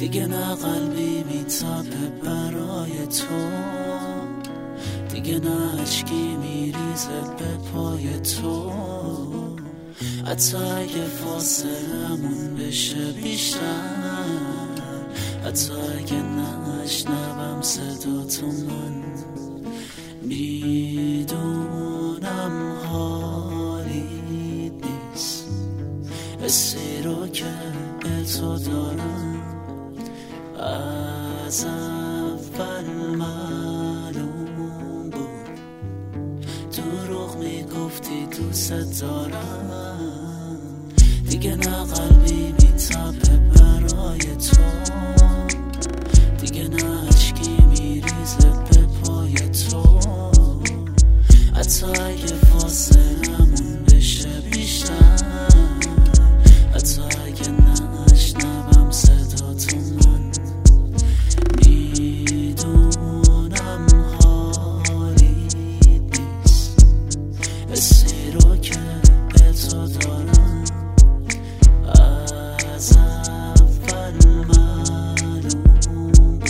دیگه نه قلبی میتپه برای تو، دیگه نه عشقی میریزه به پای تو. حتی اگه فاصلمون بشه بیشتر، حتی اگه نشنوم صدا تو، من میدونم حالی نیست. حسی رو که به تو دارم از اول معلوم بود. دروغ میگفتی دوست دارم، دیگه نه قلبی میتپه برای تو، دیگه نه عشقی میریزه به پای تو. حتی اگه فاصلمون بشه بیشتر، حتی اگه نشنوم صدا تو، من میدونم حالی نیست. حسی رو که به تو دارم از اول معلوم بود.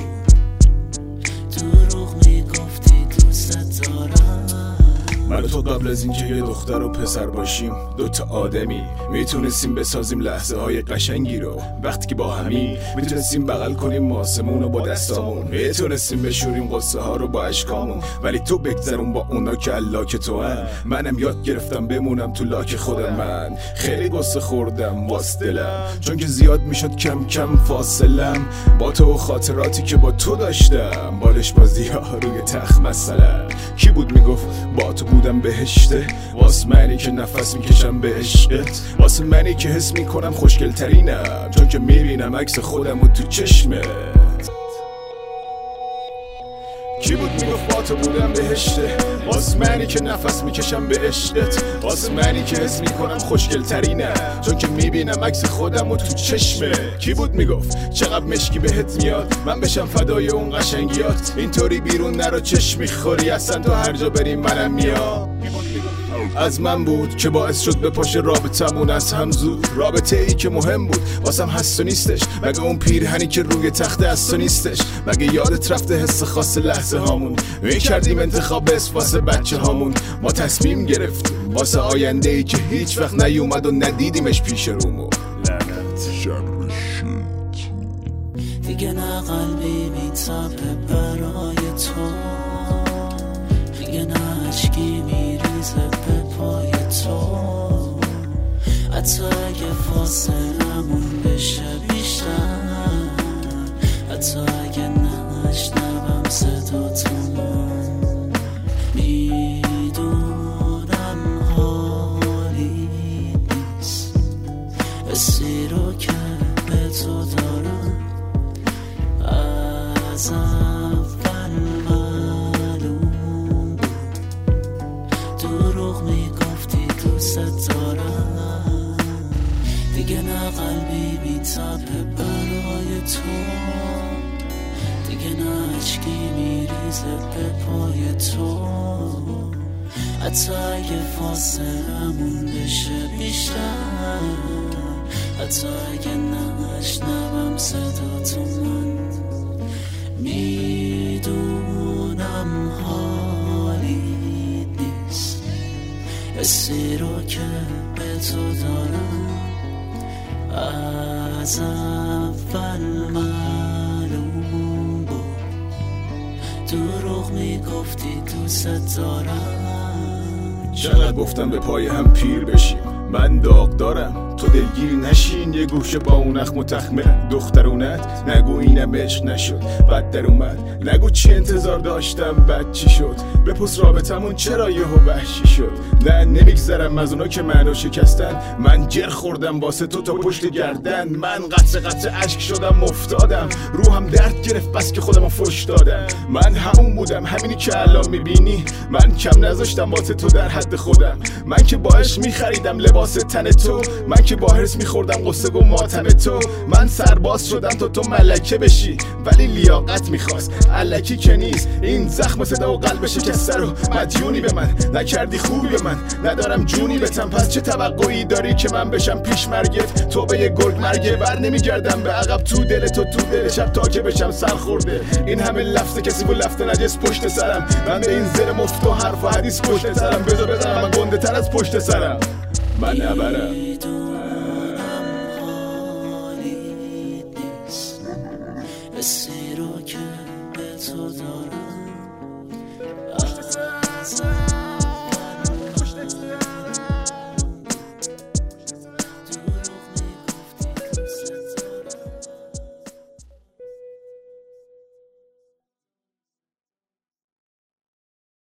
دروغ میگفتی دوست دارم. من و تو قبل از اینکه یه دختر و پسر باشیم دوتا آدمی میتونستیم بسازیم لحظه های قشنگی رو. وقتی که با همی میتونستیم بغل کنیم آسمون رو با دستامون، میتونستیم بشوریم قصه ها رو با اشکامون. ولی تو بگذرون با اونا که اللاک تو هم. منم یاد گرفتم بمونم تو لاک خودم. من خیلی قصه خوردم واس دلم، چون که زیاد میشد کم کم فاصلم با تو و خاطراتی که با تو داشتم. بالش بازی ها روی تخت مثلا کی بود میگفت با تو بودم بهشته. واسه منی که نفس میکشم به عشقت، واسه منی که حس میکنم خوشگل ترینم، چون که میبینم عکس خودم و تو چشمت. کی بود میگفت با تو بودم بهشته. واسه منی که نفس میکشم به عشقت، واسه منی که حس میکنم خوشگل ترینم، چون که میبینم عکس خودم و تو چشمت. کی بود میگفت چقدر مشکی بهت میاد، من بشم فدای اون قشنگیات. اینطوری بیرون نرو چشم میخوری، اصلا تو هر جا بریم منم میام. از من بود که باعث شد به پاش رابطمون از هم زود. رابطه ای که مهم بود واسم هست و نیستش، مگه اون پیرهنی که روی تخت هست و نیستش، مگه یادت رفته حس خاص لحظه هامون. میکردیم انتخاب اسم واسه بچه هامون، ما تصمیم گرفتیم واسه آینده ای که هیچ وقت نیومد و ندیدیمش پیش رومو. لعنت شر شیط. دیگه نه قلبی میتپه برای تو، دیگه نه عشقی میریزه به پای تو. حتی اگه فاصلمون بشه بیشتر، حتی اگه نشنوم صدا تو، من میدونم حالی نیست. حسی رو که به تو دارم از اول معلوم بود. دروغ میگفتی دوست دارم، دیگه نه قلبی میتپه برای تو، دیگه نه عشقی میریزه به پای تو. حتی اگه فاصلمون بشه بیشتر، حتی اگه نشنوم صدا تو، من میدونم حالی نیست. حسی رو که به تو دارم از اول معلوم بود. دروغ میگفتی دوست دارم. چقدر گفتم به پای هم پیر بشیم، من داغ دارم تو دلگیر نشین. یه گوشه با اون اخم و تخمه دخترونت، نگو اینم عشق نشد بد در اومد، نگو چی انتظار داشتم بد چی شد. بپرس رابطمون چرا یهو وحشی شد. نه نمیگذرم از اونا که منو شکستن، من جر خوردم واسه تو تا پشت گردن. من قطع اشک شدم افتادم، روحم درد گرفت بس که خودمو فش دادم. من همون بودم همینی که الان میبینی، من کم نذاشتم واسه تو در حد خودم. من که با عشق میخریدم لباس تن تو، من که با هرس میخوردم قصه و ماتم تو. من سرباز شدم تا تو ملکه بشی، ولی لیاقت میخواست الکی که نیست. این زخم صدا و قلب شکسته رو مدیونی به من نکردی، خوبی به من ندارم جونی بتم. پس چه توقعی داری که من بشم پیش مرگت؟ تو به یه گرگ مرگه بر نمیگردم به عقب، تو دل تو تو دل شب تا که بشم سرخورده. این همه لفظ کسی و لفظ نجس پشت سرم، من به این زر مفت و حرف و حدیث پشت سرم. بذار بزنم من گنده تر از پشت سرم، من نبرم.